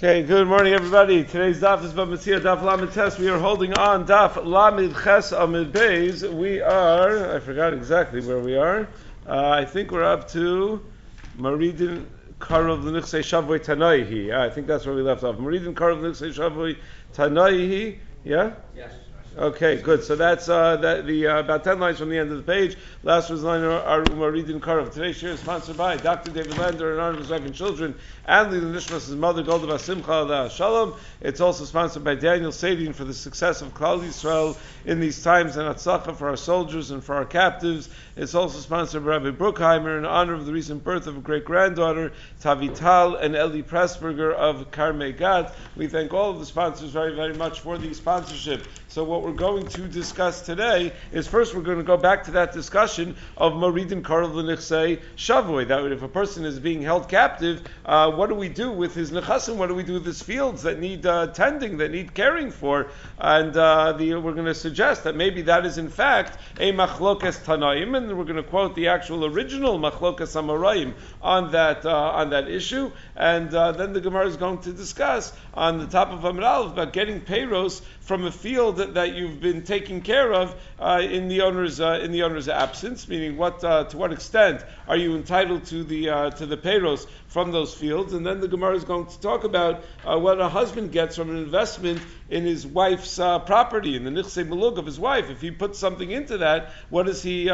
Okay, good morning, everybody. Today's daf is Bamitzia Daf Lamed Tes. We are holding on daf Lamed Ches Amid Beis. We are, I forgot exactly where we are. I think we're up to Maridin Karov L'Nichsei Shavoi Tanaihi. I think that's where we left off. Maridin Karov L'Nichsei Shavoi Tanaihi. Yeah? Yes. Okay, good. So that's about 10 lines from the end of the page. Last was line are Maridin Karov. Today's share is sponsored by Dr. David Lander in honor of his wife and children, and Lila Nishmas' mother, Golda Basimcha Shalom. It's also sponsored by Daniel Sadin for the success of Klal Yisrael in these times, and Atzlacha for our soldiers and for our captives. It's also sponsored by Rabbi Bruckheimer in honor of the recent birth of a great-granddaughter, Tavital and Eli Pressburger of Karmei Gad. We thank all of the sponsors very, very much for the sponsorship. So what we're going to discuss today is, first we're going to go back to that discussion of Maridin Karov L'Nichsei Shavoi, that if a person is being held captive, what do we do with his nechasim? What do we do with his fields that need tending, that need caring for? And we're going to suggest that maybe that is in fact a machlokes tanaim, and we're going to quote the actual original machlokes amoraim on that issue. And then the Gemara is going to discuss on the top of Amud Aleph about getting peiros from a field that you've been taking care of in the owner's absence, meaning to what extent are you entitled to the peiros from those fields, and then the Gemara is going to talk about what a husband gets from an investment in his wife's property, in the nichsei malug of his wife. If he puts something into that, what's he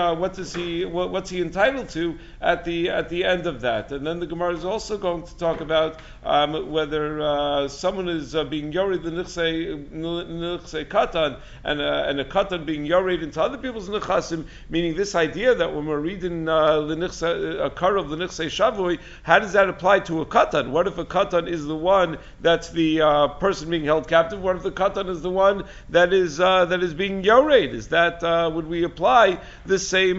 entitled to at the end of that? And then the Gemara is also going to talk about whether someone is being yored the nichsei katan, and a katan being yored into other people's nechasim, meaning this idea that when we're reading a karov the nichsei shavui, how does that apply to a katan? What if a katan is the one that's the person being held captive? What if the katan is the one that is being yored? Is that would we apply the same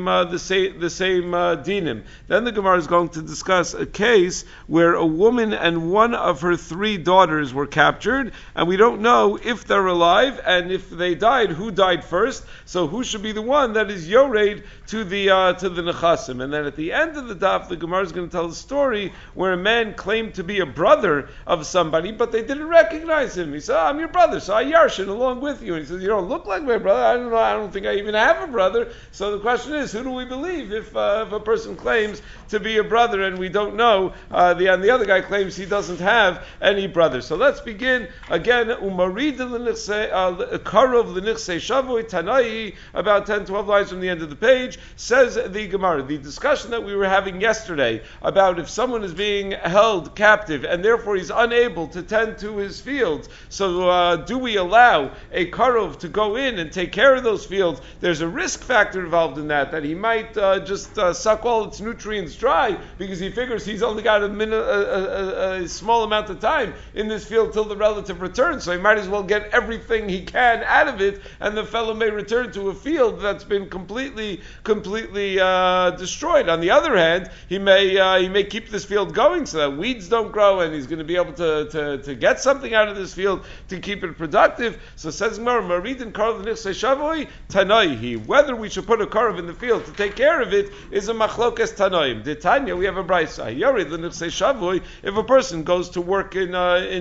dinim? Then the Gemara is going to discuss a case where a woman and one of her three daughters were captured, and we don't know if they're alive, and if they died, who died first. So who should be the one that is yored to the nechasim? And then at the end of the daf, the Gemara is going to tell a story where a man claimed to be a brother of somebody, but they didn't recognize him. He said, I'm your brother, so I yarshin along with you. And he says, you don't look like my brother. I don't know. I don't think I even have a brother. So the question is, who do we believe if a person claims to be a brother and we don't know, and the other guy claims he doesn't have any brother? So let's begin again. Umarid Karov L'Nichsei Shavui Tanai, about 10-12 lines from the end of the page, says the Gemara. The discussion that we were having yesterday about if someone is being held captive and therefore he's unable to tend to his fields, so do we allow a karov to go in and take care of those fields? There's a risk factor involved in that he might just suck all its nutrients dry because he figures he's only got a small amount of time in this field till the relative returns, so he might as well get everything he can out of it, and the fellow may return to a field that's been completely destroyed. On the other hand, he may keep this field going so that weeds don't grow, and he's going to be able to get something out of this field to keep it productive. So says Gemara, Maridin Karov L'Nichsei Shavui Tanaihi. Whether we should put a karov in the field to take care of it is a machlokes tanaim. D'Tanya, we have a brayso. Yored L'Nichsei Shavui. If a person goes to work in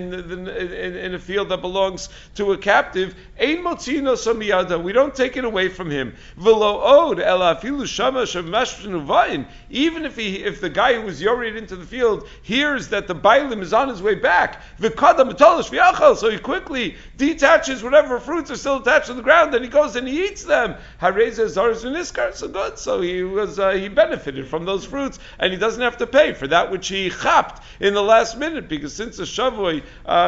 a field that belongs to a captive, ein motzino samiyada. We don't take it away from him. V'lo od ela afilu shama shemashnu vayin. Even if the guy who was yored into the field hears that the bailim is on his way back, v'kadam b'tolish v'yachal, so he quickly detaches whatever fruits are still attached to the ground, and he goes and he eats them. Hareza zarz v'niskar, so good. So he benefited from those fruits, and he doesn't have to pay for that which he chapped in the last minute, because since the shavui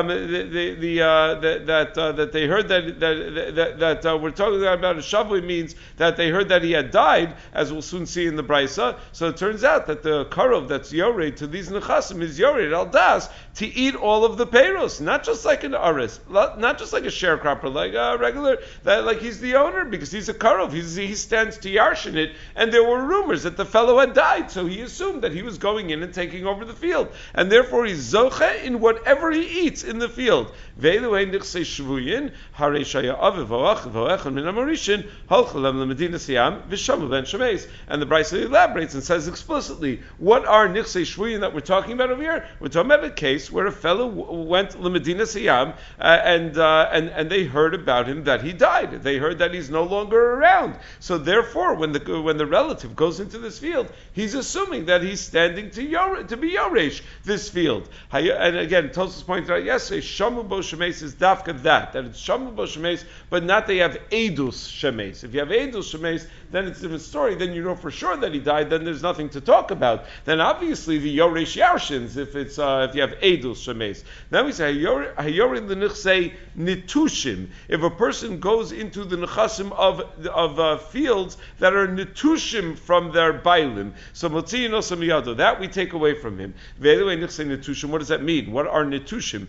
that they heard that we're talking about a shavui means that they heard that he had died, as we'll soon see in the brayso. So it turns out that the karov that's yored to these nechasim is yored al das to eat all of the peiros, not just like an aris, not just like a sharecropper, like a regular, like he's the owner, because he's a karov, he stands to yarshin it, and there were rumors that the fellow had died, so he assumed that he was going in and taking over the field, and therefore he's zoche in whatever he eats in the field. Ve'elu nichsei shvuyin harei shaya aviv v'oachon min amorishin halchalem lemedina siyam v'shamu ben shemeis. And the Brayso elaborates and says explicitly what are nichsei shvuyin that we're talking about over here. We're talking about a case case where a fellow went Lemedina Siyam and they heard about him that he died. They heard that he's no longer around. So therefore, when the relative goes into this field, he's assuming that he's standing to be Yoresh this field. And again, Tosfos pointed out yesterday, Shamu Bo Shemes is dafka that it's Shamu Bo Shemes, but not they have Edus Shemes. If you have Edus Shemes, then it's a different story. Then you know for sure that he died. Then there's nothing to talk about. Then obviously the Yoresh Yarshins if you have Edus Shemes. Then we say Hayorin the Nichsei Nitushim. If a person goes into the Nechasim of fields that are Nitushim from their Bailim, so Motzi Nosam Yado, that we take away from him. Ve'elei Nichsei Nitushim. What does that mean? What are Nitushim?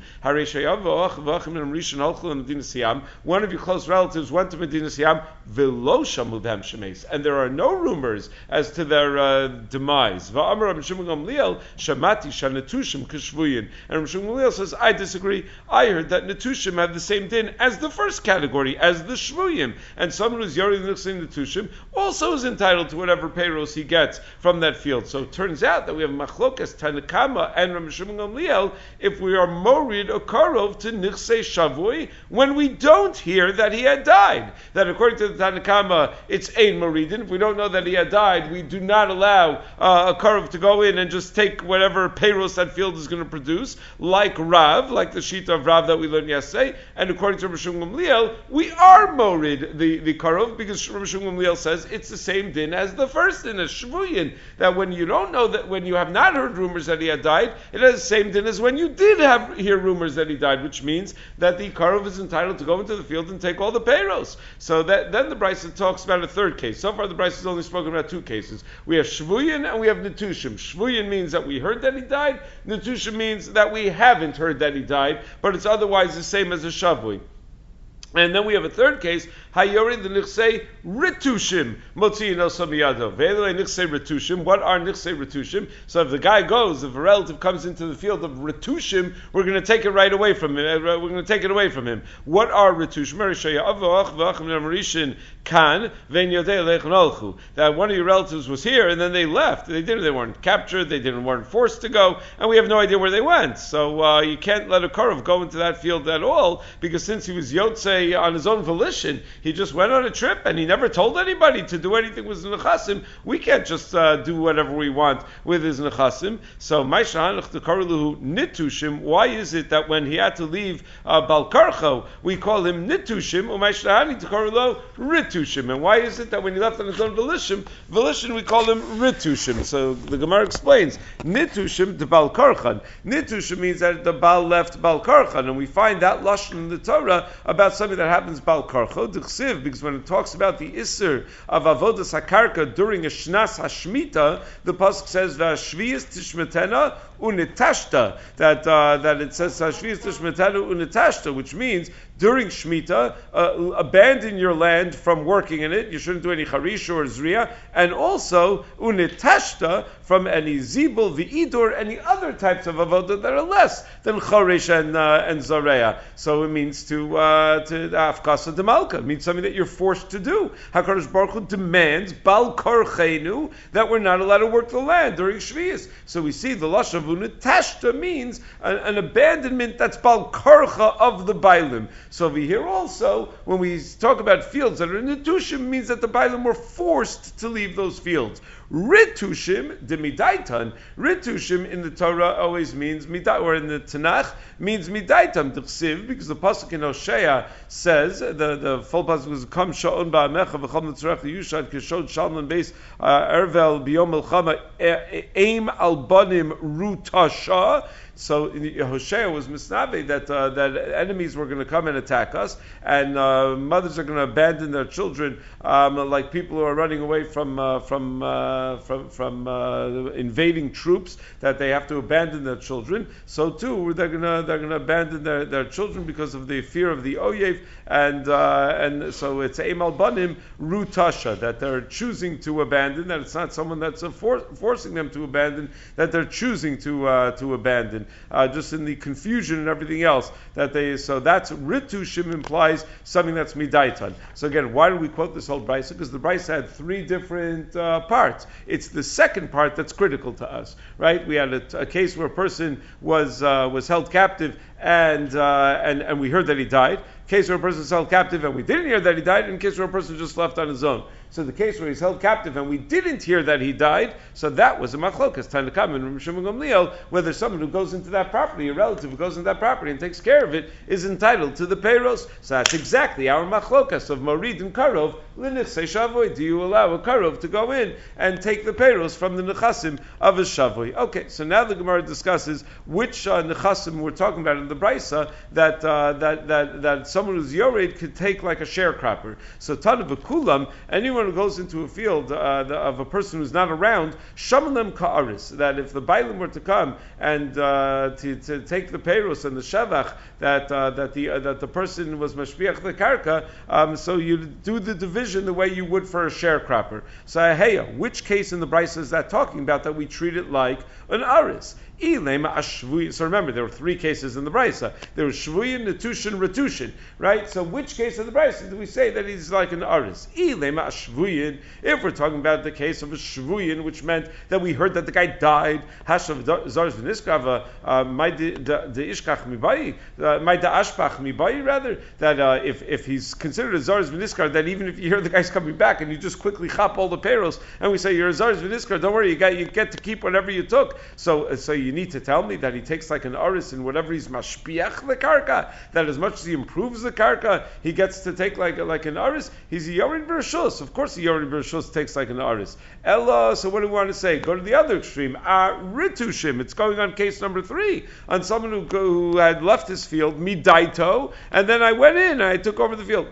One of your close relatives went to Medina Siyam, Velo Shamu B'hem Shemes, and there are no rumors as to their demise. Va'amar Rabbi Shimon Gamliel, Shamati Shanetushim Kishvuyin. And Rabbi Shimon Gamliel says, I disagree. I heard that Netushim have the same din as the first category, as the Shvuyim. And someone who's Yori Nichsei Netushim also is entitled to whatever payros he gets from that field. So it turns out that we have Machlokas, Tanakama, and Rabbi Shimon Gamliel if we are morid or karov to Nichsei Shavui when we don't hear that he had died. That according to the Tanakama, it's ein moridin. If we don't know that he had died, we do not allow a karov to go in and just take whatever payros that field is going to produce, like Rav, like the Shita of Rav that we learned yesterday. And according to Rabbi Shimon Gamliel, we are morid the karov because Rabbi Shimon Gamliel says it's the same din as the first din, as shvuyin. That when you don't know that, when you have not heard rumors that he had died, it has the same din as when you did hear rumors that he died, which means that the karov is entitled to go into the field and take all the payros. So that then the Brisa talks about a third case. So far the Brisa has only spoken about two cases. We have shvuyin and we have netushim. Shvuyin means that we heard that he died. Netushim means that we haven't heard that he died, but it's otherwise the same as a shavui. And then we have a third case, Hayori the Nichsei Ritushim, Motzi Nosam Yado. Ve'elei Nichsei Ritushim. What are Nichsei Ritushim? So if the guy goes, if a relative comes into the field of Ritushim, we're going to take it right away from him. We're going to take it away from him. What are Ritushim? That one of your relatives was here and then they left. They weren't captured, weren't forced to go, and we have no idea where they went. So you can't let a Karov go into that field at all, because since he was Yotzei on his own volition, he just went on a trip and he never told anybody to do anything with his nechasim. We can't just do whatever we want with his nechasim. So nitushim. Why is it that when he had to leave Balkarcho, we call him nitushim, ritushim? And why is it that when he left on his own volition we call him ritushim? So the Gemara explains nitushim to Balkarchan. Nitushim means that the Baal left Balkarchan, and we find that lashon in the Torah about something that happens Balkarcho, because when it talks about the Isser of Avodas HaKarka during a Shnas HaShmita, the Pasuk says, V'ashviyas tishmetena unitashta, that it says, V'ashviyas tishmetena unitashta, which means, during Shemitah, abandon your land from working in it. You shouldn't do any Harish or Zriya, and also unitashta from any Zibul, V'idur, any other types of Avodah that are less than Chorish and Zareya. So it means to Afkasa Demalka. It means something that you're forced to do. HaKadosh Baruch Hu demands Bal Korchenu that we're not allowed to work the land during Shvius. So we see the Lashon Unitashta means an abandonment that's Bal Korcha of the Bailim. So over here also, when we talk about fields that are in Netushim, means that the Bailim were forced to leave those fields. Ritushim, demidaitan. Ritushim in the Torah always means midah, or in the Tanakh means midaitam d'chsiv, because the pasuk in Hosea says the full pasuk was kam sha'on ba'amecha v'cham l'tzorech yushad kishod shalman beis ervel biyom melchama aim al banim rutasha. So Hosea was misnabe that enemies were going to come and attack us, and mothers are going to abandon their children, like people who are running away from invading troops, that they have to abandon their children. So too, they're going to abandon their children because of the fear of the oyev, and so it's Eimal Banim Rutasha, that they're choosing to abandon. That it's not someone that's forcing them to abandon, that they're choosing to abandon. and just in the confusion and everything else that they. So that's ritushim implies something that's midaitan. So again, why do we quote this whole brisa? Because the brisa had three different parts. It's the second part that's critical to us, right? We had a case where a person was held captive and we heard that he died. Case where a person is held captive and we didn't hear that he died, and case where a person just left on his own. So the case where he's held captive and we didn't hear that he died, so that was a machlokas, Tanakam and Rishon Gamliel, whether someone who goes into that property, a relative who goes into that property and takes care of it, is entitled to the payros. So that's exactly our machlokas of Marid and Karov, L'nichsei Shavoi. Do you allow a Karov to go in and take the payros from the nechasim of a Shavoi? Okay, so now the Gemara discusses which nechasim we're talking about in the Brisa that someone who's yored could take like a sharecropper. So Tanav Kulam, anyone who goes into a field of a person who's not around, Shamalem Ka'aris, that if the Bailim were to come and to take the payros and the Shavach, that the person was Mashpiach the Karka, so you do the division the way you would for a sharecropper. So hey, which case in the Brisa is that talking about that we treat it like an Aris? So remember, there were three cases in the Brisa. There was Shvuyin, Netushin, Retushin, right? So which case of the Brisa do we say that he's like an Aris? If we're talking about the case of a Shvuyin, which meant that we heard that the guy died, Hashav Zarz V'Niskrava, the Ishkach Mibai, the Ashpach Mibai, rather, that if he's considered a Zarz V'Niskar, that even if you hear the guy's coming back and you just quickly chop all the payros, and we say you're a Zarz V'Niskar, don't worry, you get to keep whatever you took. So you need to tell me that he takes like an aris in whatever he's mashpiach the karka, that as much as he improves the karka, he gets to take like an aris. He's a yorin bershus. Of course, a yorin bershus takes like an aris. Ella. So what do we want to say? Go to the other extreme. Ritushim. It's going on case number 3 on someone who had left his field midaito, and then I went in and I took over the field.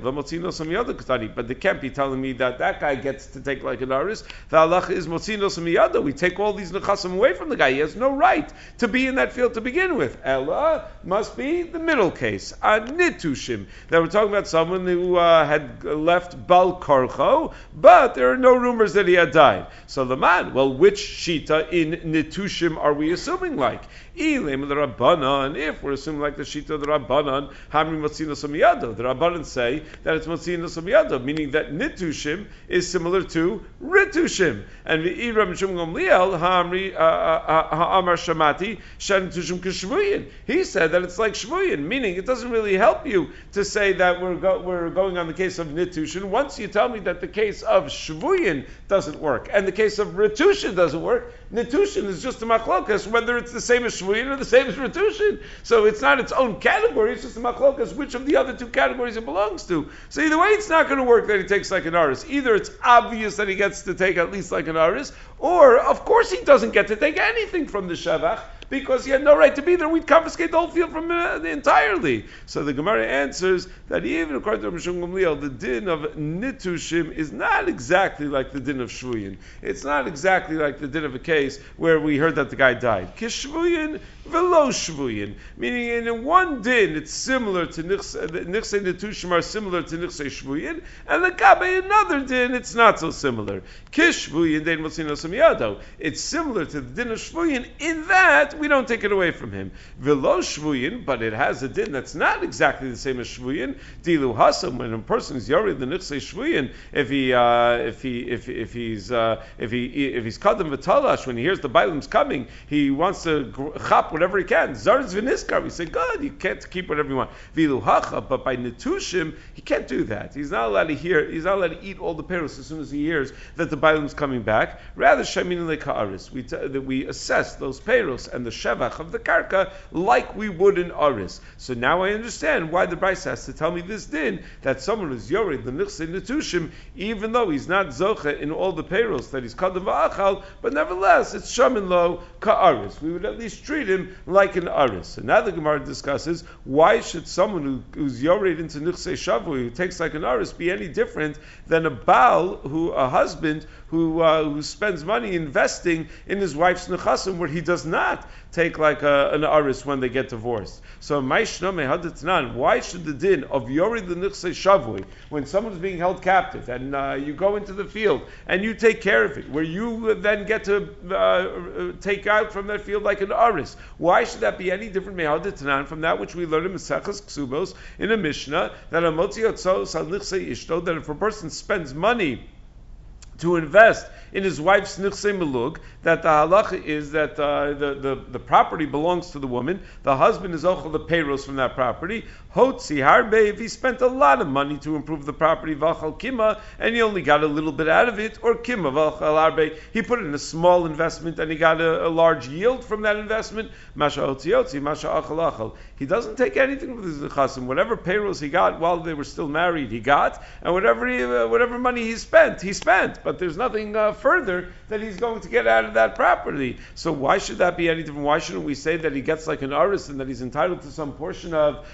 But they can't be telling me that guy gets to take like an aris. The halacha is motzino samiyado. We take all these nechasim away from the guy. He has no right to be in that field to begin with. Ella must be the middle case. Nitushim. That we're talking about someone who had left Bal Karcho, but there are no rumors that he had died. So the man, well, which shita in Nitushim are we assuming like? Ilim the Rabbanan, if we're assuming like the shita of the Rabbanan, Hamri Matzina Samiyado. The Rabbanan say that it's Matzina Samiyado, meaning that Nitushim is similar to Ritushim. And V'ira Mishum Gamliel, Hamri Amar Shamati, Shan Tushim Kishvuyin. He said that it's like Shvuyin, meaning it doesn't really help you to say that we're going on the case of Nitushim. Once you tell me that the case of Shvuyin doesn't work, and the case of Ritushin doesn't work, Nitushin is just a machlokas, whether it's the same as Shvuyin or the same as Ritushin. So it's not its own category, it's just a machlokas, which of the other two categories it belongs to. So either way, it's not going to work that he takes like an aris. Either it's obvious that he gets to take at least like an aris, or of course he doesn't get to take anything from the Shavach, because he had no right to be there. We'd confiscate the whole field from him entirely. So the Gemara answers that even according to Rishon Gamliel, the din of Nitushim is not exactly like the din of Shvuyin. It's not exactly like the din of a case where we heard that the guy died. Kishvuyin velo Shvuyin. Meaning in one din, it's similar to Nichsei Nitushim are similar to Nichsei Shvuyin, and the Kabe another din, it's not so similar. Kishvuyin dein Motzino Samiyado. It's similar to the din of Shvuyin in that we don't take it away from him. Velo Shvuyin, but it has a din that's not exactly the same as Shvuyin. Dilu Hasam, when a person is yored the Nichsei Shvuyin, if he's kadam v'talash, when he hears the Bailim's coming, he wants to chop whatever he can. Zarz v'niskar, we say, good, you can't keep whatever you want. Vilu hacha, but by Nitushim, he can't do that. He's not allowed to eat all the peros as soon as he hears that the Bailim's coming back. Rather, Shamin le'ka'aris, we assess those peros and the shevach of the karka like we would in aris. So now I understand why the Bryce has to tell me this din, that someone who's yored the nichsei netushim, even though he's not zoche in all the peros that he's kadam va'achal, but nevertheless it's shamin lo ka'aris. We would at least treat him like an aris. So now the Gemara discusses why should someone who's yored into nichsei shavu, who takes like an aris, be any different than a baal, a husband who spends money investing in his wife's nechasim where he does not. take like an aris when they get divorced. So why should the din of Yorid the Nichse Shavui, when someone's being held captive and you go into the field and you take care of it, where you then get to take out from that field like an aris, why should that be any different from that which we learn in Maseches Ksubos in a Mishnah that a Motziot Sal Nichse Ishto, that if a person spends money to invest in his wife's nichse melug, that the halacha is that the property belongs to the woman, the husband is ochel the payros from that property. Hotzi harbe, if he spent a lot of money to improve the property, v'achal kima, and he only got a little bit out of it, or kima v'achal harbe, he put in a small investment and he got a large yield from that investment. Masha otzi, masha achal achal. He doesn't take anything with his nechasim. Whatever payros he got while they were still married, he got, and whatever money he spent. But there's nothing further that he's going to get out of that property. So why should that be any different? Why shouldn't we say that he gets like an aris and that he's entitled to some portion of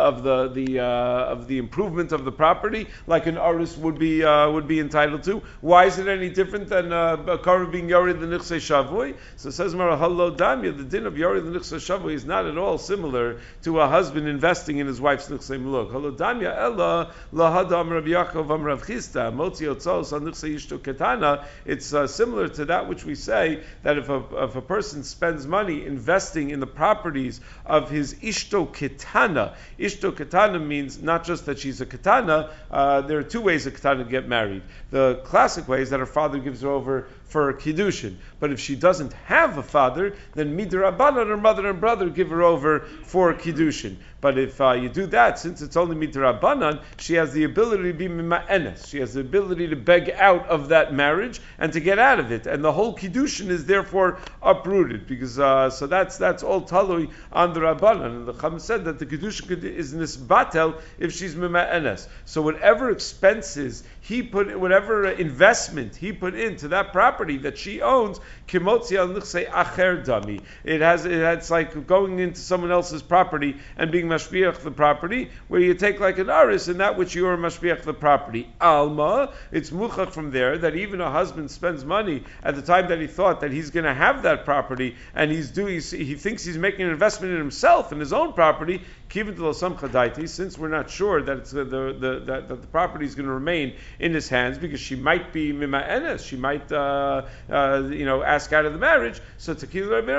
the improvement of the property, like an aris would be entitled to? Why is it any different than a karev being yored the nichse shavui? So it says Marahalo Damya, the din of yored the nichse shavui is not at all similar to a husband investing in his wife's nichse melug. Halo Damya ella lahadam Rav Yaakov Rav Chisda motzi otzos on nichse ishto ketana. It's similar to that which we say that if a person spends money investing in the properties of his ishto ketana. Ishto ketana means not just that she's a ketana. There are two ways a ketana get married. The classic way is that her father gives her over for kiddushin. But if she doesn't have a father, then midrabanan, her mother and brother give her over for kiddushin. But if you do that, since it's only midrabanan, she has the ability to be mima'enes. She has the ability to beg out of that marriage and to get out of it. And the whole kiddushin is therefore uprooted. Because so that's all talui on the rabbanan. And the Chacham said that the kiddushin is nisbatel if she's mima'enes. So whatever expenses he put, whatever investment he put into that property that she owns, kimotzi al nichse acher dami. It's like going into someone else's property and being mashbiach the property, where you take like an aris in that which you are mashbiach the property. Alma, it's muchach from there that even a husband spends money at the time that he thought that he's going to have that property, and he thinks he's making an investment in himself, in his own property. Since we're not sure that it's that the property is going to remain in his hands, because she might be mima'enes, she might ask out of the marriage. So the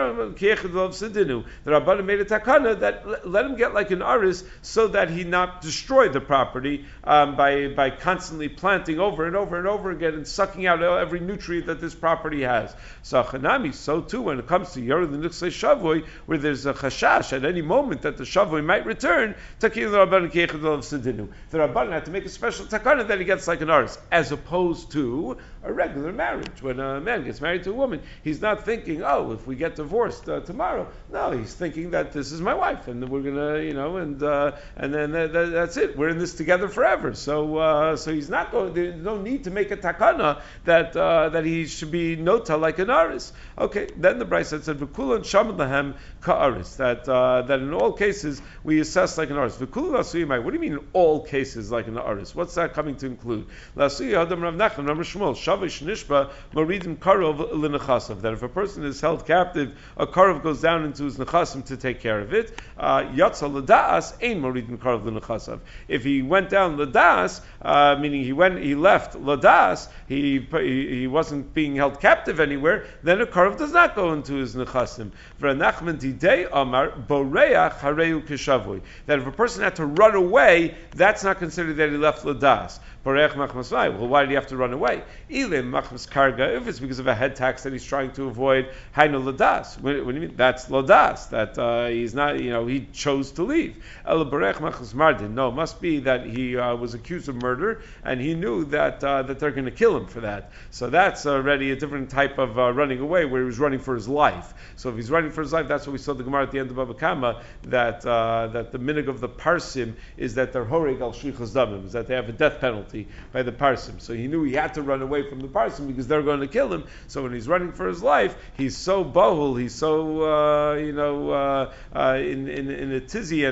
Rabbanan made a takana that let him get like an aris so that he not destroy the property by constantly planting over and over and over again and sucking out every nutrient that this property has. So Chanami, so too when it comes to Yored the Nichse Shavui, where there's a chashash at any moment that the Shavui might return, the Rabbanan had to make a special takana that he gets like an aris, as opposed to a regular marriage. When a man gets married to a woman, he's not thinking, oh, if we get divorced tomorrow. No, he's thinking that this is my wife, and we're gonna, and then that's it. We're in this together forever. So he's not going. There's no need to make a takana that he should be nota like an aris. Okay, then the Brisa said v'kulan shamad lahem ka'aris, that in all cases we assess like an aris. V'kulan lasuyimai. What do you mean in all cases like an aris? What's that coming to include? Lasuyi adam Rav Nachman Rav Shmuel shavish nishba maridim karov l'nechasav. That if a person is held captive, a karov goes down into his nechasim to take care of it. Yatsa l'das ein maridim karov l'nechasav. If he went down l'das, meaning he left l'das, he wasn't being held captive anywhere, then a karov does not go into his nechasim. V'ranachman didei amar boreach hareu kishavui. That if a person had to run away, that's not considered that he left l'das. Boreach machmas vai. Well, why did he have to run away? Ilim machmas karga. If it's because of a head tax that he's trying to avoid, hainu l'das. What do you mean? That's l'das. That he's not. He chose to leave. El boreach machmas mardin. No, it must be that he was accused of murder and he knew that they're going to kill him for that. So that's already a different type of running away, where he was running for his life. So if he's running for his life, that's what we saw the Gemara at the end of Bava Kama, that the minig of the parsim is that they're horeg al shlichus damim, is that they have a death penalty by the parsim. So he knew he had to run away from the parsim because they're going to kill him. So when he's running for his life, he's so bohul, he's so in a tizzy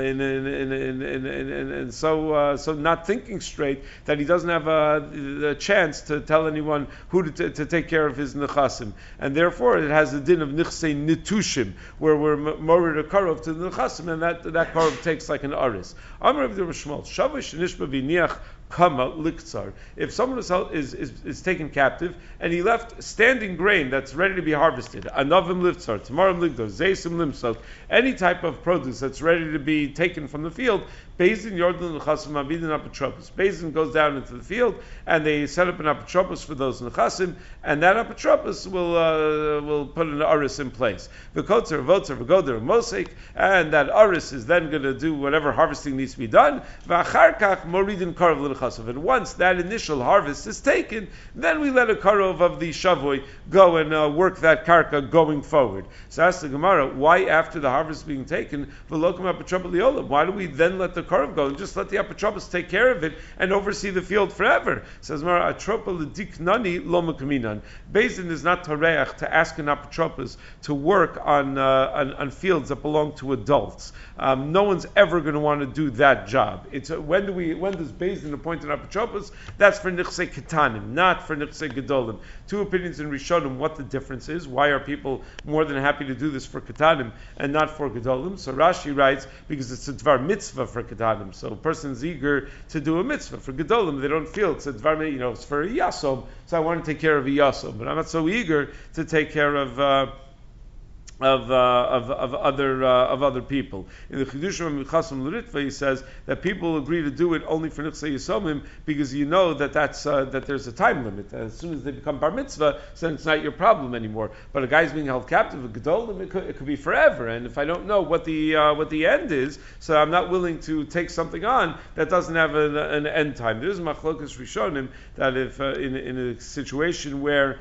and so not thinking straight that he doesn't have a chance to tell anyone who to take care of his nechasim, and therefore it has the din of nichsei nitushim, where we're morid a karov to the nechasim, and that karov takes like an aris. Amar of the Rishmal shavish nishba v'niach kama liktzar. If someone is taken captive and he left standing grain that's ready to be harvested, anavim liktzar, tamarim ligdor, zeisim limsot, any type of produce that's ready to be taken from the field, Beis Din Yordan Nechasim Abidin Apotropos. Beis Din goes down into the field and they set up an apotropos for those nechasim, and that apotropos will put an aris in place. The kotzer, votzer, v'goder, mosek, and that aris is then going to do whatever harvesting needs to be done. V'acharkach moridin karov l'nechasim. And once that initial harvest is taken, then we let a karov of the shavoi go and work that karka going forward. So ask the Gemara, why after the harvest being taken, v'lokum apotropos liolam? Why do we then let the karov go and just let the apotropos take care of it and oversee the field forever? Says Mara, atropa l'diknani lo mekaminan. Beis Din is not tareach to ask an apotropos to work on fields that belong to adults. No one's ever going to want to do that job. It's when does Beis Din appoint an apotropos? That's for nichsei ketanim, not for nichsei gedolim. Two opinions in Rishonim what the difference is. Why are people more than happy to do this for ketanim and not for gedolim? So Rashi writes, because it's a dvar mitzvah for ketanim. So a person's eager to do a mitzvah. For gedolim, they don't feel it's a dvar, it's for a yasom. So I want to take care of a yasom, but I'm not so eager to take care of other people. In the Chidushim Mechasim L'Ritva, he says that people agree to do it only for Nichsei Yisomim because you know that there's a time limit. As soon as they become bar mitzvah, then it's not your problem anymore. But a guy's being held captive, a gedolim, it could be forever. And if I don't know what the end is, so I'm not willing to take something on that doesn't have an end time. There is machlokas rishonim that if in a situation where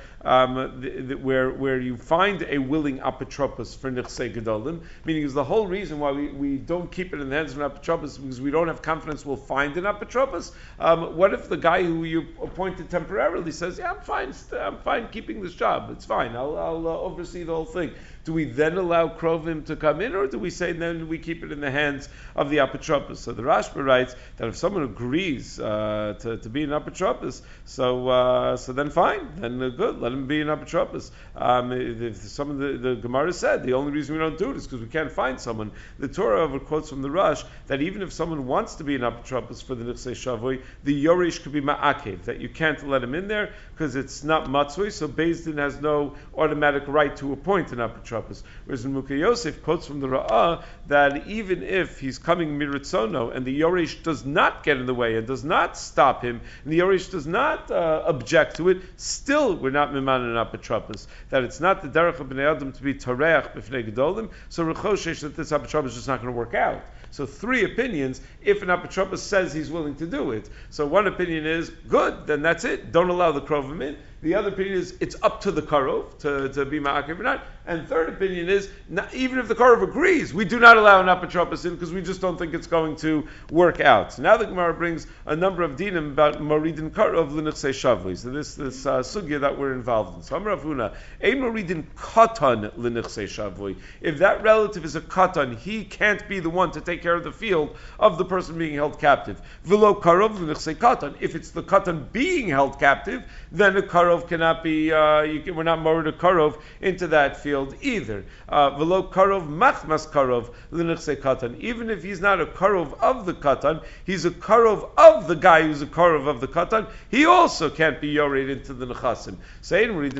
you find a willing apotropos for nichsei gedolim, meaning is the whole reason why we don't keep it in the hands of an apotropos because we don't have confidence we'll find an apotropos. What if the guy who you appointed temporarily says, "Yeah, I'm fine keeping this job. It's fine. I'll oversee the whole thing." Do we then allow krovim to come in, or do we say then we keep it in the hands of the apotropos? So the Rashba writes that if someone agrees to be an apotropos, so then fine, then good, let him be an apotropos. If some of the Gemara said the only reason we don't do it is because we can't find someone. The Torah quotes from the Rush that even if someone wants to be an apotropos for the Nichsei Shavoi, the Yorish could be ma'akev, that you can't let him in there because it's not matzui, so Beis Din has no automatic right to appoint an apotropos. Whereas in Mukhe Yosef quotes from the Ra'ah that even if he's coming miritzono and the Yoresh does not get in the way and does not stop him, and the Yoresh does not object to it, still we're not miman and apotropos. That it's not the derech of bnei adam to be tareach b'fnei gedolim. So Rechoshesh that this apotropos is just not going to work out. So three opinions if an apotropos says he's willing to do it. So one opinion is good, then that's it. Don't allow the krovim in. The other opinion is it's up to the karov to be ma'akev or not. And third opinion is even if the karov agrees, we do not allow an apotropos in because we just don't think it's going to work out. So now the Gemara brings a number of dinim about moridin karov l'nichsei shavli. So this sugya that we're involved in. So Amar Rav Huna, ein moridin katan l'nichsei shavli. If that relative is a katan, he can't be the one to take care of the field of the person being held captive. V'lo karov l'nichsei katan. If it's the katan being held captive, then a karov cannot be, we're not morid a karov into that field either. V'lo karov machmas karov l'nichsei katan. Even if he's not a karov of the katan, he's a karov of the guy who's a karov of the katan, he also can't be yored into the nechasim. So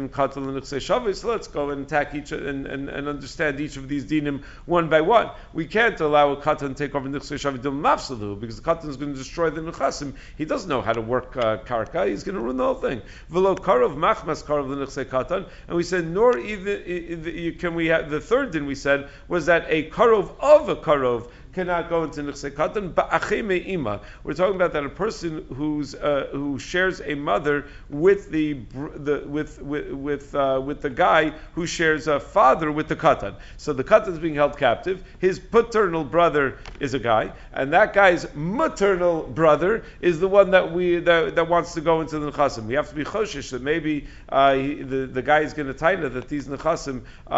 let's go and attack each and understand each of these dinim one by one. We can't allow a katan to take over nichsei shavidim mafsalu because the katan is going to destroy the nechasim. He doesn't know how to work karka. He's going to ruin the whole thing. V'lo karov machmas karov l'nichsei katan, and we said nor even can we have the third din we said was that a karov of a karov cannot go into Nichse Katan. Ba'achei me'ima. We're talking about that a person who shares a mother with the guy who shares a father with the Katan. So the Katan is being held captive. His paternal brother is a guy, and that guy's maternal brother is the one that wants to go into the Nechasim. We have to be choshish that maybe the guy is going to taina that these Nechasim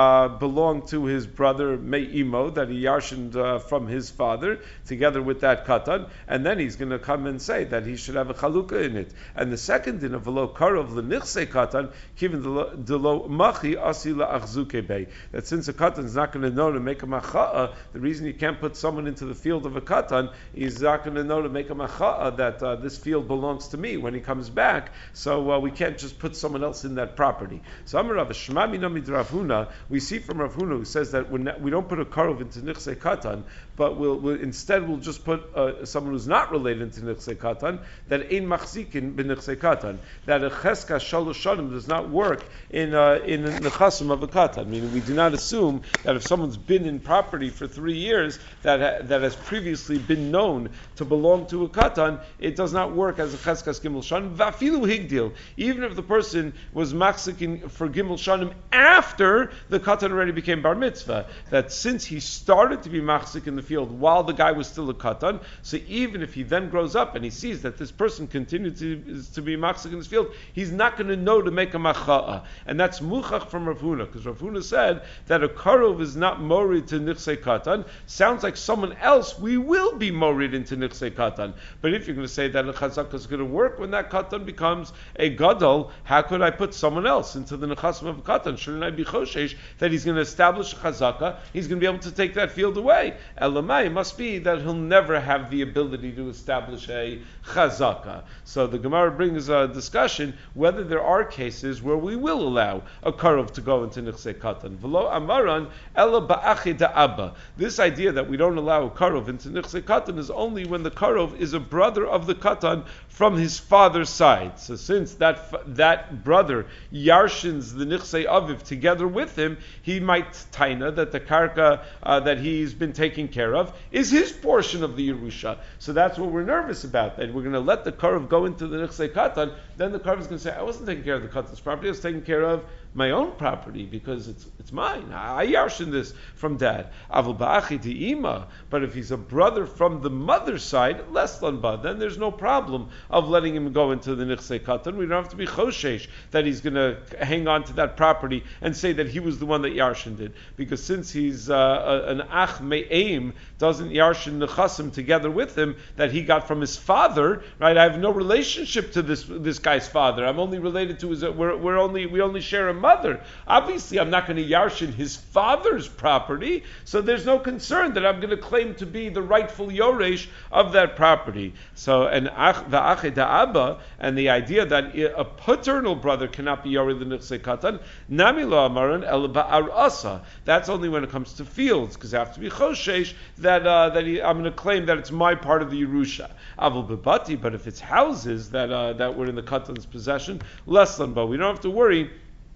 belong to his brother Me'imo, that he yarshened from his father, together with that Katan, and then he's going to come and say that he should have a chalukah in it. And the second din of v'lo karov l'nichse Katan, given delo machi asi la'achzuke bei, that since a Katan is not going to know to make a macha'a, the reason you can't put someone into the field of a Katan, he's not going to know to make a macha'a that this field belongs to me when he comes back, so we can't just put someone else in that property. So Amar Rav Shema Minamid Rav Huna, we see from Rav Huna who says that we don't put a karov into Nichse Katan, but instead we'll just put someone who's not related to Nichse Katan, that ein machzikin b'Nichse Katan, that a cheska shalosh shanim does not work in the nechasim of a Katan. Meaning we do not assume that if someone's been in property for 3 years that has previously been known to belong to a Katan, it does not work as a cheskas gimel shanim. Vafilu higdil, even if the person was machzikin for gimel shanim after the Katan already became bar mitzvah, that since he started to be machzik in the field while the guy was still a Katan, so even if he then grows up and he sees that this person continued to be machzik in this field, he's not going to know to make a macha'a. And that's muchach from Rav Huna, because Rav Huna said that a karov is not morid to nichse Katan. Sounds like someone else, we will be morid into nichse Katan. But if you're going to say that a chazaka is going to work when that Katan becomes a gadol, how could I put someone else into the nechasim of a Katan? Shouldn't I be choshesh that he's going to establish a chazaka, he's going to be able to take that field away? Elamai must be that he'll never have the ability to establish a chazaka. So the Gemara brings a discussion whether there are cases where we will allow a karov to go into nichse Katan. V'lo amaran ela ba'achi da'abba. This idea that we don't allow a karov into nichse Katan is only when the karov is a brother of the Katan from his father's side. So since that brother yarshins the nichse aviv together with him, he might taina that the karka that he's been taking care of is his portion of the Yerusha. So that's what we're nervous about, that we're going to let the karov go into the nichse Katan, then the karov is going to say, I wasn't taking care of the Katan's property, I was taking care of my own property because it's mine. I yarshin this from dad. Avul ba'achi di'ima. But if he's a brother from the mother's side, less than ba, then there's no problem of letting him go into the nichse Katan. We don't have to be choshesh that he's going to hang on to that property and say that he was the one that yarshin did, because since he's an ach me'aim, doesn't yarshin nechasim together with him that he got from his father, right? I have no relationship to this guy's father. I'm only related to his. We only share a mother. Obviously, I'm not going to yarshin his father's property, so there's no concern that I'm going to claim to be the rightful yoresh of that property. So, and va'ache da'aba, and the idea that a paternal brother cannot be yoreh l'nichse Katan, nami lo amaran el ba'ar asa. That's only when it comes to fields, because I have to be choshesh that I'm going to claim that it's my part of the Yerusha. Avul bebati, but if it's houses that were in the Katan's possession, less than but we don't have to worry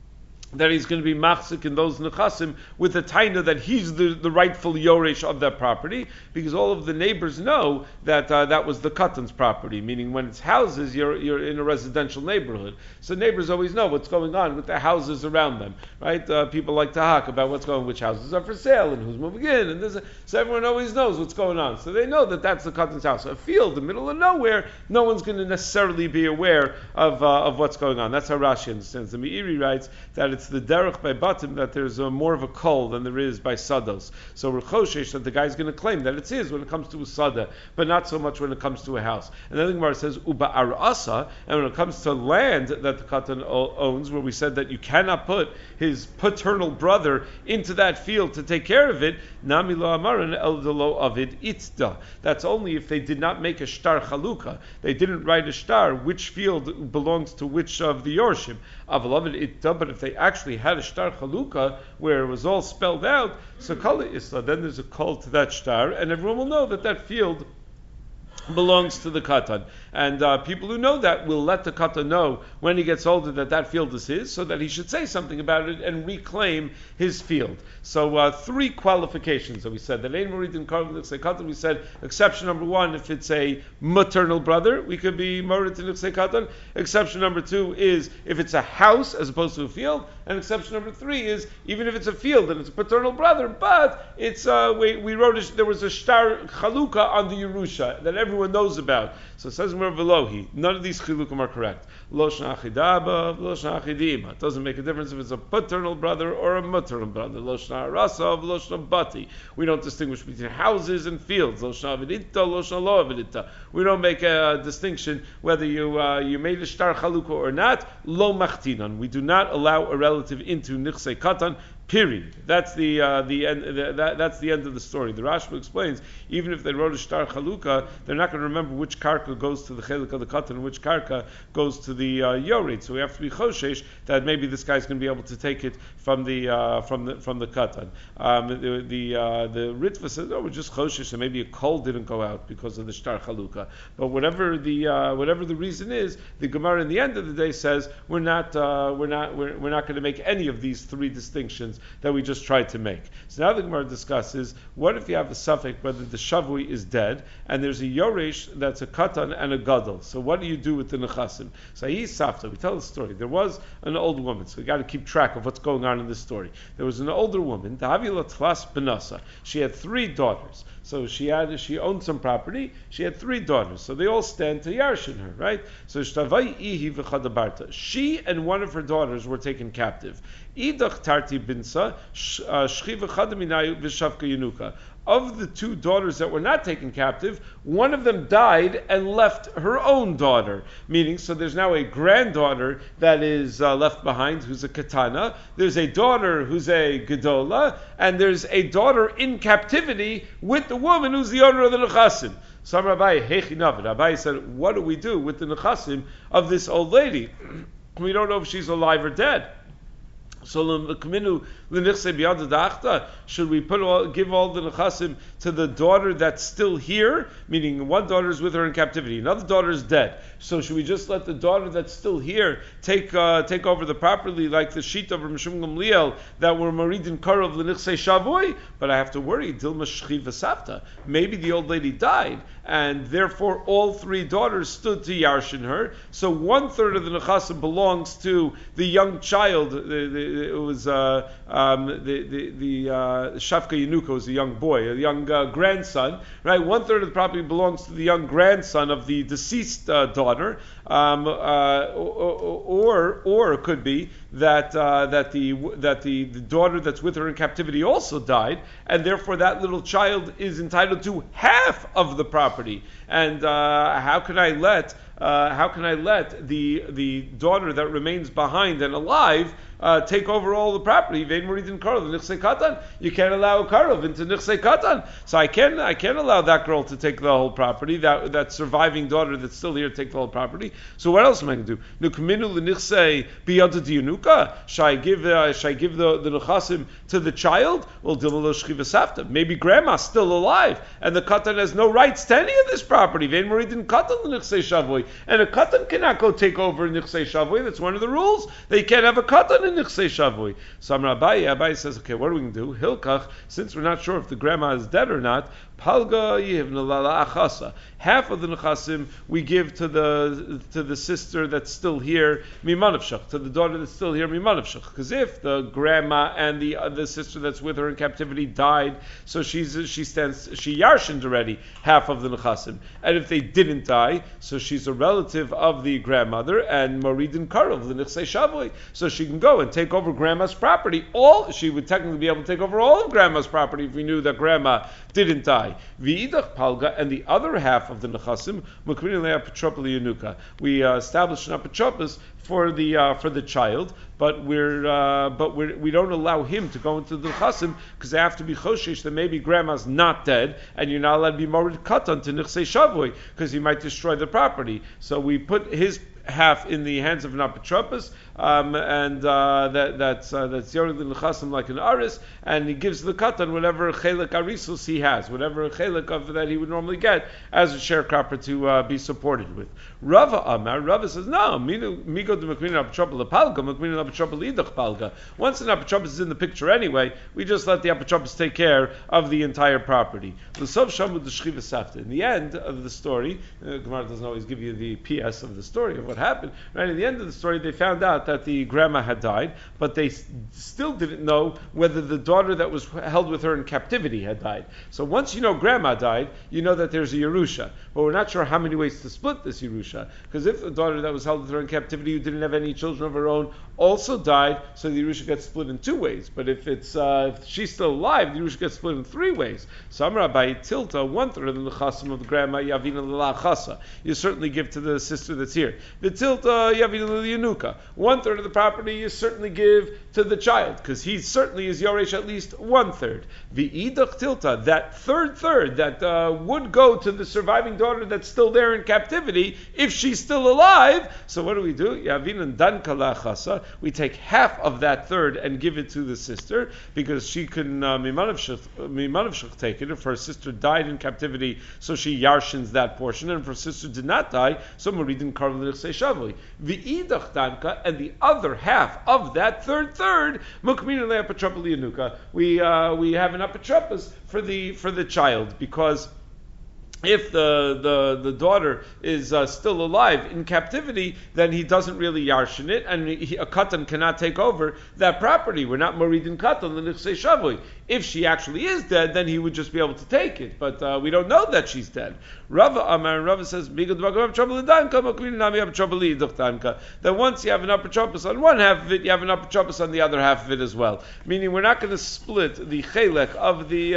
that he's going to be machzik in those nechasim with the taina that he's the rightful yoresh of that property, because all of the neighbors know that that was the Katan's property. Meaning, when it's houses, you're in a residential neighborhood, so neighbors always know what's going on with the houses around them, right? People like to talk about what's going, which houses are for sale and who's moving in, and this. So everyone always knows what's going on. So they know that that's the Katan's house. A field, in the middle of nowhere, no one's going to necessarily be aware of what's going on. That's how Rashi understands. The Meiri writes that it's the derech by batim that there's more of a kol than there is by sados. So we're choshesh that the guy's going to claim that it's his when it comes to a sada, but not so much when it comes to a house. And then the Gemara says uba asa, and when it comes to land that the Katan owns, where we said that you cannot put his paternal brother into that field to take care of it, nami lo amaran el delo avid itda. That's only if they did not make a shtar chaluka. They didn't write a shtar which field belongs to which of the yorshim. Aval itda, but if they actually had a shtar chaluka where it was all spelled out, so kala isla, then there's a call to that shtar, and everyone will know that that field belongs to the katan. And people who know that will let the katan know when he gets older that that field is his, so that he should say something about it and reclaim his field. So three qualifications that we said. That ain't morid in katan. We said exception number one, if it's a maternal brother, we could be morid in katan. Exception number two is if it's a house as opposed to a field. And exception number three is even if it's a field and it's a paternal brother, but it's we wrote there was a shtar chaluka on the Yerusha that everyone knows about. So it says more velohi. None of these chilukim are correct. Loshna achidaba, loshna achidima. It doesn't make a difference if it's a paternal brother or a maternal brother. Loshna arasa, loshna bati. We don't distinguish between houses and fields. Loshna avidita, loshna lo avidita. We don't make a distinction whether you made a shtar chaluka or not. Lo machtinan. We do not allow a relative into nichsei katan. Period. That's the end. That's the end of the story. The Rashba explains even if they wrote a shtar chaluka, they're not going to remember which karka goes to the chelik of the katan and which karka goes to the yored. So we have to be choshesh that maybe this guy's going to be able to take it from the katan. The Ritva says, "Oh, we're just choshesh, and maybe a coal didn't go out because of the shtar chaluka." But whatever the reason is, the Gemara in the end of the day says we're not going to make any of these three distinctions that we just tried to make. So now the Gemara discusses what if you have a suffix whether the shavui is dead and there's a yoresh that's a katan and a gadol. So what do you do with the nechasim? So he's safta. We tell the story. There was an old woman, so we got to keep track of what's going on in this story. There was an older woman, Davila Tlas Benasa. She had 3 daughters. So she owned some property. She had 3 daughters. So they all stand to yarshin her, right? So she and one of her daughters were taken captive. Idach tarti binsa shchiva chadaminayu v'shavka yenuka. Of the 2 daughters that were not taken captive, one of them died and left her own daughter. Meaning, so there's now a granddaughter that is left behind, who's a katana. There's a daughter who's a gedola, and there's a daughter in captivity with the woman who's the owner of the nechasim. Some Rabbi Hechinavid. Rabbi said, what do we do with the nechasim of this old lady? We don't know if she's alive or dead. So should we give all the nechasim to the daughter that's still here, meaning one daughter is with her in captivity, another daughter is dead. So should we just let the daughter that's still here take over the property like the sheet of Mishum Gamliel that were maridin karov l'nichsei shavui? But I have to worry, dilma shchiv v'savta. Maybe the old lady died, and therefore all 3 daughters stood to yarshin her. So 1/3 of the nechasim belongs to the young child. It was the Shavka Yenuka was a young boy, a young grandson, right? 1/3 of the property belongs to the young grandson of the deceased daughter, or it could be that the daughter that's with her in captivity also died, and therefore that little child is entitled to half of the property. And how can I let the daughter that remains behind and alive take over all the property? You can't allow a karov into nichsei katan. So I can allow that girl to take the whole property, that surviving daughter that's still here to take the whole property. So what else am I going to do? Should I give the nechasim to the child? Well, maybe grandma's still alive, and the katan has no rights to any of this property. And a katan cannot go take over nichsei shavui. That's one of the rules. They can't have a katan in nichsei shavui. So Abaye says, okay, what are we going to do? Hilkach, since we're not sure if the grandma is dead or not, palga yivna lala achasa. Half of the nechasim we give to the sister that's still here, mimanavshach, to the daughter that's still here, mimanavshach. Because if the grandma and the sister that's with her in captivity died, so she yarshined already half of the nechasim. And if they didn't die, so she's a relative of the grandmother and maridin karov the nichsei shavui, so she can go and take over grandma's property. She would technically be able to take over all of grandma's property if we knew that grandma didn't die. V'idach palga, and the other half of the nechasim, we establish an apotropos for the child, but we don't allow him to go into the nechasim because they have to be choshesh that maybe grandma's not dead, and you're not allowed to be morid katan to nichsei shavui because he might destroy the property. So we put his half in the hands of an apotropos, and that's Yored L'Chasim like an Aris, and he gives the Katan whatever Chelek Arisus he has, whatever Chelek of that he would normally get as a sharecropper to be supported with. Rava Amar, Rava says, no, Migo de Makmin Apachopal Palga, Makmin Apachopal Idach Palga. Once an Apachopis is in the picture anyway, we just let the Apachopis take care of the entire property. In the end of the story, Gemara doesn't always give you the PS of the story of what happened. Right in the end of the story, they found out that the grandma had died, but they still didn't know whether the daughter that was held with her in captivity had died. So once you know grandma died, you know that there's a Yerusha. But we're not sure how many ways to split this Yerusha. Because if the daughter that was held with her in captivity who didn't have any children of her own also died, so the Yerusha gets split in 2 ways. But if she's still alive, the Yerusha gets split in 3 ways. So Amar by Tilta, 1/3 of the Chasim of the grandma, Yavina L'la Chasa. You certainly give to the sister that's here. The Tilta, Yavina L'yanuka. 1/3 of the property you certainly give to the child, because he certainly is Yoresh at least 1/3. The Idach Tilta, that third that would go to the surviving daughter that's still there in captivity, if she's still alive. So what do? Yavin Dan Kala Chasa. We take half of that third and give it to the sister, because she can Mimanavshach take it. If her sister died in captivity, so she yarshins that portion, and if her sister did not die, so Maridin Karvelich say Shavli. The Idach Danka, and the other half of that third, Mukmin Le Apachopali Yanuka. We have an apotropos for the child, because if the daughter is still alive in captivity, then he doesn't really yarshin it, and a katan cannot take over that property. We're not moridin katan l'nichsei shavui. If she actually is dead, then he would just be able to take it. But we don't know that she's dead. Rava Amar, Rava says, that once you have an apotropos on one half of it, you have an apotropos on the other half of it as well. Meaning, we're not going to split the chelek of the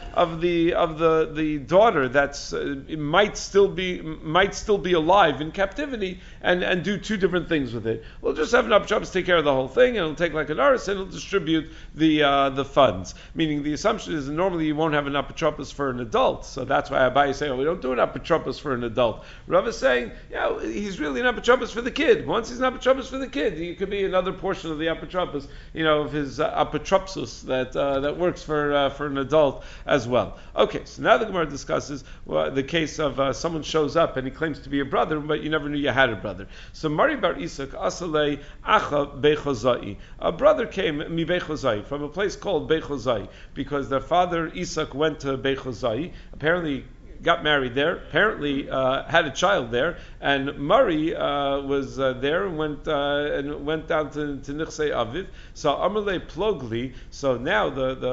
daughter that's might still be alive in captivity and do 2 different things with it. We'll just have an apotropos take care of the whole thing, and it'll take like an aris, and it'll distribute the funds. Meaning, the assumption is that normally you won't have an apotropos for an adult, so that's why Abaye say, we don't do an apotropos for an adult. Rav is saying, he's really an apotropos for the kid. Once he's an apotropos for the kid, he could be another portion of the apotropos, of his apotropsis that works for an adult as well. Okay, so now the Gemara discusses the case of someone shows up and he claims to be a brother, but you never knew you had a brother. So Mari bar Isak asalei acha bechozai. A brother came mi bechozai from a place called Bechozai, because their father Isak went to Bechozai. Apparently got married there, apparently had a child there, and Mari was there and went down to Nichsei Aviv. So Amalei Plogli. So now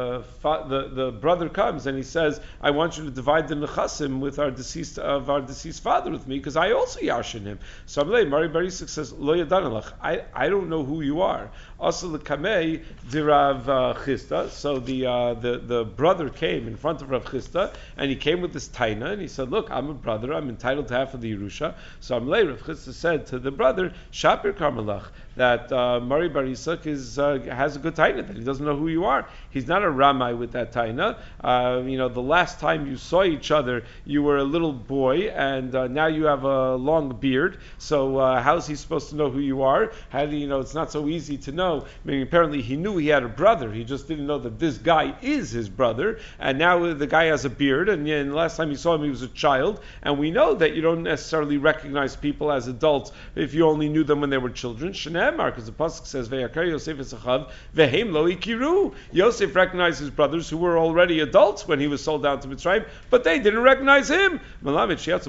the brother comes and he says, "I want you to divide the nechasim with our deceased father with me, because I also yashin him." So Amalei Mari Barisik says, "Lo yadanalach. I don't know who you are." Also the Kamei dirav Chisda. So the brother came in front of Rav Chisda, and he came with this taina, and he said, "Look, I'm a brother. I'm entitled to half of the Yerusha." So Amalei Rav Chisda said to the brother, "Shapir Karmelach, that Mari Bar Yisak has a good taina, that he doesn't know who you are. He's not a Ramai with that taina. The last time you saw each other, you were a little boy, and now you have a long beard. So how's he supposed to know who you are? How do you know? It's not so easy to know." I mean, apparently he knew he had a brother. He just didn't know that this guy is his brother. And now the guy has a beard, and the last time you saw him, he was a child. And we know that you don't necessarily recognize people as adults if you only knew them when they were children. Shneimar, because the pasuk says, "Vayakar Yosef esachav vehem lo ikiru." Yosef recognized his brothers who were already adults when he was sold down to Mitzrayim, but they didn't recognize him. Because he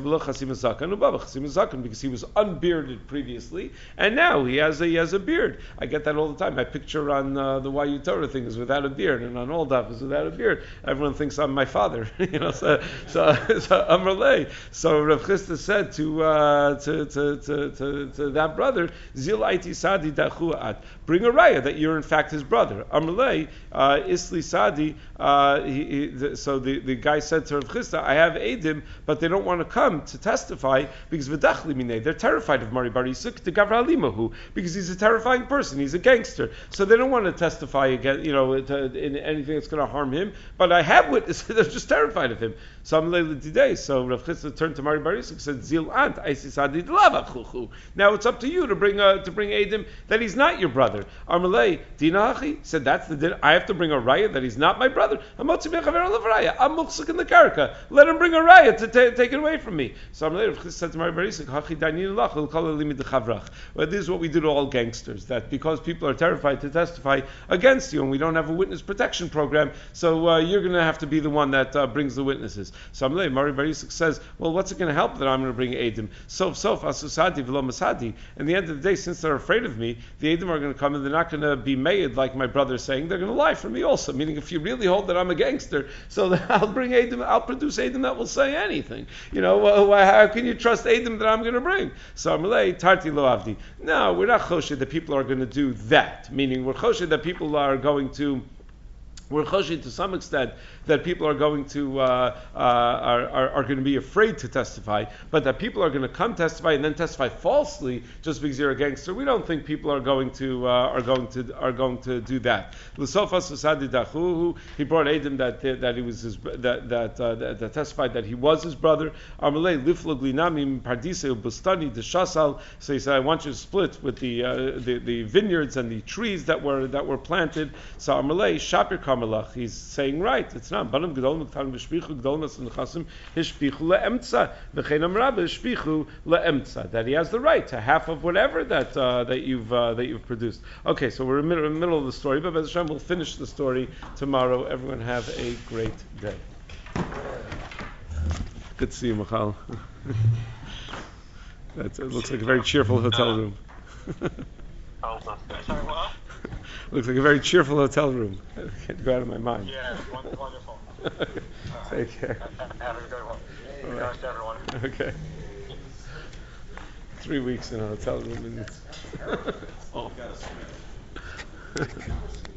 was unbearded previously, and now he has a beard. I get that all the time. My picture on the YU Torah thing is without a beard, and on all daf is without a beard. Everyone thinks I'm my father. So Amrlei. So Rav Chisda said to that brother, Zil Aiti Sadi Dachuat, bring a raya that you're in fact his brother. Amrlei Isli Sadi. So the guy said to Rav Chisda, I have Eidim, but they don't want to come to testify because V'dachli Minei, they're terrified of Mari Bar Yisuk to Gavra Alimahu, because he's a terrifying person. He's a gangster, so they don't want to testify again, in anything that's going to harm him. But I have witnesses; they're just terrified of him. So Amalei 50 days. So Rav Chisda turned to Mari Bar Yisuk and said, Zil ant, Aisisadi Lavachuchu. Now it's up to you to bring Adim that he's not your brother. Armalei, Dinachi said, that's the din. I have to bring a raya that he's not my brother. I'm muksuk in the karka. Let him bring a raya to take it away from me. So Armalei, Rav Chisda said to Mari Bar Yisuk, Hachi Dainin Lach, well, this is what we do to all gangsters, that because people are terrified to testify against you and we don't have a witness protection program, so you're going to have to be the one that brings the witnesses. So Amalei, Mari Bar Yisuk says, well, what's it going to help that I'm going to bring Eidim? Sof asusadi v'lo masadi. In the end of the day, since they're afraid of me, the Eidim are going to come and they're not going to be made like my brother's saying. They're going to lie for me also. Meaning, if you really hold that I'm a gangster, so I'll bring Eidim, I'll produce Eidim that will say anything. How can you trust Eidim that I'm going to bring? So Amalei, Tarti lo avdi. No, we're not choshed that people are going to do that. Meaning, we're choshed that people are going to. We're choshed to some extent that people are going to are going to be afraid to testify, but that people are going to come testify and then testify falsely just because you're a gangster. We don't think people are going to do that. L'sofa susadi dachu. He brought Eidim that he was his that testified that he was his brother. Amalei liflog linamim pardise ubustani deshasal. So he said, I want you to split with the vineyards and the trees that were planted. So Amalei shapir kamalach. He's saying right. It's not. That he has the right to half of whatever that you've produced. Okay, so we're in the middle of the story, but Bez Hashem will finish the story tomorrow. Everyone have a great day. Good to see you, Michal. It looks like a very cheerful hotel room. Sorry, what? Looks like a very cheerful hotel room. I can't go out of my mind. Yeah, wonderful. Take care. Have a good one. Regards to everyone. Okay. 3 weeks in a hotel room. And